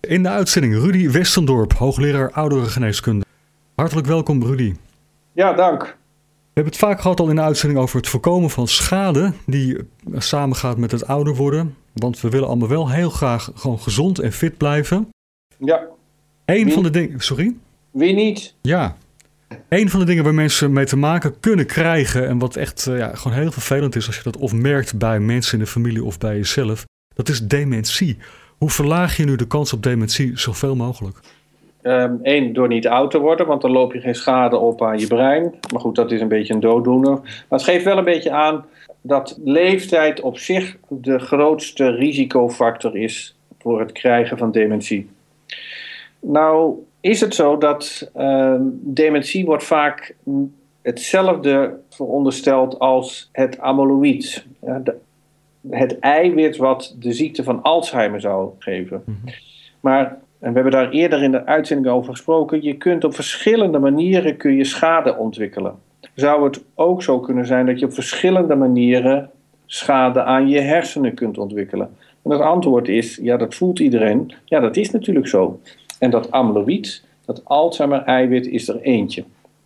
in de uitzending Rudy Westendorp, hoogleraar ouderengeneeskunde. Hartelijk welkom, Rudy. Ja, dank. We hebben het vaak gehad al in de uitzending over het voorkomen van schade die samengaat met het ouder worden. Want we willen allemaal wel heel graag gewoon gezond en fit blijven. Ja. Van de dingen... Sorry? Wie niet? Ja. Een van de dingen waar mensen mee te maken kunnen krijgen en wat echt gewoon heel vervelend is als je dat of merkt bij mensen in de familie of bij jezelf, dat is dementie. Hoe verlaag je nu de kans op dementie zoveel mogelijk? Eén, door niet oud te worden, want dan loop je geen schade op aan je brein. Maar goed, dat is een beetje een dooddoener. Maar het geeft wel een beetje aan dat leeftijd op zich de grootste risicofactor is voor het krijgen van dementie. Nou is het zo dat dementie wordt vaak hetzelfde verondersteld als het amyloïd. Het eiwit wat de ziekte van Alzheimer zou geven. Mm-hmm. Maar, en we hebben daar eerder in de uitzending over gesproken, je kunt op verschillende manieren schade ontwikkelen. Zou het ook zo kunnen zijn dat je op verschillende manieren schade aan je hersenen kunt ontwikkelen? En het antwoord is, ja, dat voelt iedereen. Ja, dat is natuurlijk zo. En dat amyloïd, dat Alzheimer-eiwit, is er eentje.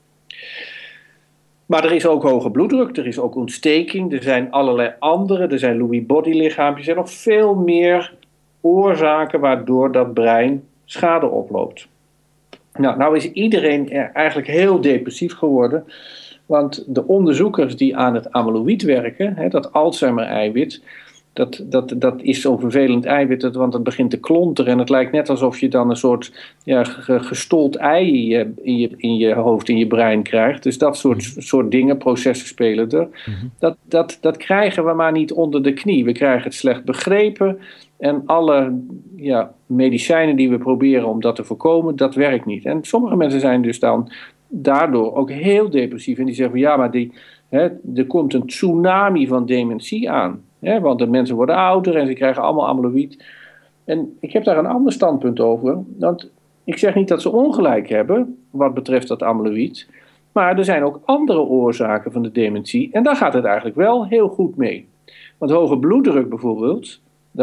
Maar er is ook hoge bloeddruk, er is ook ontsteking, er zijn allerlei andere, er zijn Lewy body lichaampjes, er zijn nog veel meer oorzaken waardoor dat brein schade oploopt. Nou is iedereen eigenlijk heel depressief geworden, want de onderzoekers die aan het amyloïd werken, dat Alzheimer-eiwit, dat is zo'n vervelend eiwit, want het begint te klonteren en het lijkt net alsof je dan een soort gestold ei in je hoofd, in je brein krijgt. Dus dat soort dingen, processen spelen er. Mm-hmm. Dat krijgen we maar niet onder de knie. We krijgen het slecht begrepen en alle medicijnen die we proberen om dat te voorkomen, dat werkt niet. En sommige mensen zijn dus dan daardoor ook heel depressief en die zeggen van ja, maar er komt een tsunami van dementie aan. Want de mensen worden ouder en ze krijgen allemaal amyloïd. En ik heb daar een ander standpunt over. Want ik zeg niet dat ze ongelijk hebben wat betreft dat amyloïd. Maar er zijn ook andere oorzaken van de dementie. En daar gaat het eigenlijk wel heel goed mee. Want hoge bloeddruk bijvoorbeeld,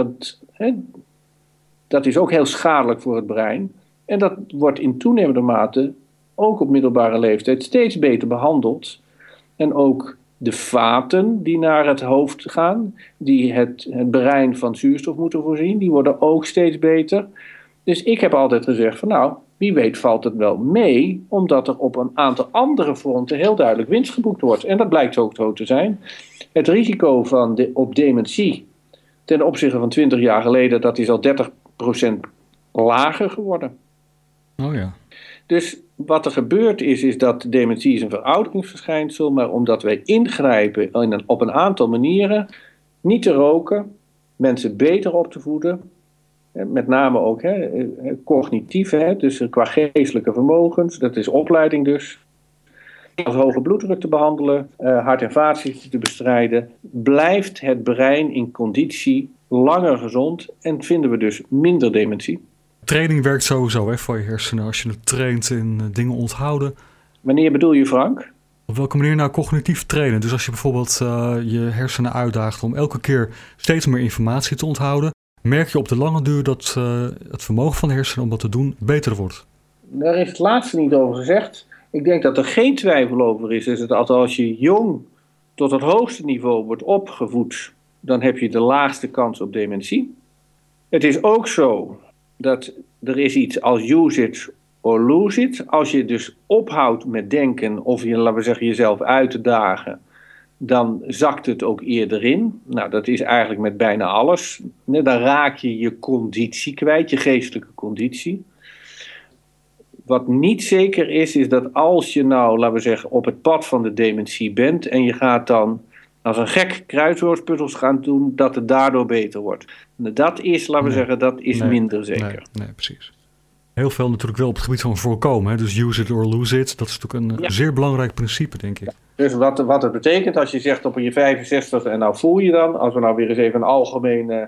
dat is ook heel schadelijk voor het brein. En dat wordt in toenemende mate, ook op middelbare leeftijd, steeds beter behandeld. En ook de vaten die naar het hoofd gaan, die het brein van zuurstof moeten voorzien, die worden ook steeds beter. Dus ik heb altijd gezegd van wie weet valt het wel mee, omdat er op een aantal andere fronten heel duidelijk winst geboekt wordt. En dat blijkt ook zo te zijn. Het risico op dementie ten opzichte van 20 jaar geleden, dat is al 30% lager geworden. Oh ja. Dus wat er gebeurt is dat dementie is een verouderingsverschijnsel, maar omdat wij ingrijpen op een aantal manieren, niet te roken, mensen beter op te voeden, met name ook cognitief, dus qua geestelijke vermogens, dat is opleiding dus, als hoge bloeddruk te behandelen, hart- en vaatziekten te bestrijden, blijft het brein in conditie langer gezond en vinden we dus minder dementie. Training werkt sowieso voor je hersenen als je het traint in dingen onthouden. Wanneer bedoel je, Frank? Op welke manier cognitief trainen? Dus als je bijvoorbeeld je hersenen uitdaagt om elke keer steeds meer informatie te onthouden, merk je op de lange duur dat het vermogen van de hersenen om dat te doen beter wordt. Daar is het laatste niet over gezegd. Ik denk dat er geen twijfel over is dat als je jong tot het hoogste niveau wordt opgevoed, dan heb je de laagste kans op dementie. Het is ook zo dat er is iets als use it or lose it. Als je dus ophoudt met denken of laten we zeggen, jezelf uit te dagen, dan zakt het ook eerder in. Nou, dat is eigenlijk met bijna alles. Dan raak je je conditie kwijt, je geestelijke conditie. Wat niet zeker is dat als je laten we zeggen, op het pad van de dementie bent en je gaat dan als een gek kruiswoordpuzzels gaan doen, dat het daardoor beter wordt. Dat is, laten we zeggen, dat is minder zeker. Nee, precies. Heel veel natuurlijk wel op het gebied van voorkomen. Dus use it or lose it. Dat is natuurlijk een zeer belangrijk principe, denk ik. Ja. Dus wat het betekent als je zegt op je 65 en nou voel je dan, als we weer eens even een algemeen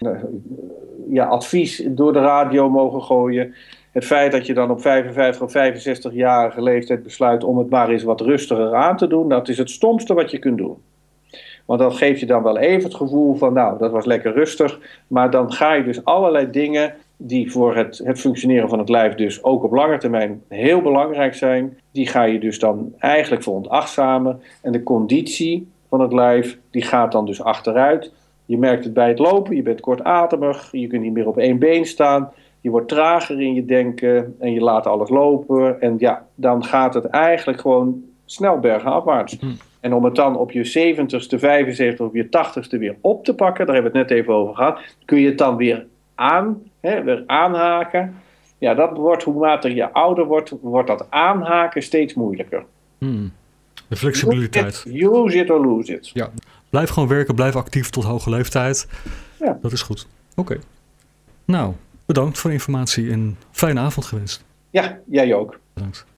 advies door de radio mogen gooien. Het feit dat je dan op 55 of 65-jarige leeftijd besluit om het maar eens wat rustiger aan te doen, dat is het stomste wat je kunt doen. Want dat geeft je dan wel even het gevoel van, dat was lekker rustig. Maar dan ga je dus allerlei dingen die voor het functioneren van het lijf dus ook op lange termijn heel belangrijk zijn, die ga je dus dan eigenlijk veronachtzamen. En de conditie van het lijf, die gaat dan dus achteruit. Je merkt het bij het lopen, je bent kortademig, je kunt niet meer op één been staan. Je wordt trager in je denken en je laat alles lopen. En ja, dan gaat het eigenlijk gewoon snel bergafwaarts. En om het dan op je 70ste, 75ste of je 80ste weer op te pakken, daar hebben we het net even over gehad, kun je het dan weer aanhaken. Ja, dat wordt, hoe later je ouder wordt dat aanhaken steeds moeilijker. De flexibiliteit. Use it or lose it. Ja, blijf gewoon werken, blijf actief tot hoge leeftijd. Ja. Dat is goed. Oké. Nou, bedankt voor de informatie en fijne avond gewenst. Ja, jij ook. Bedankt.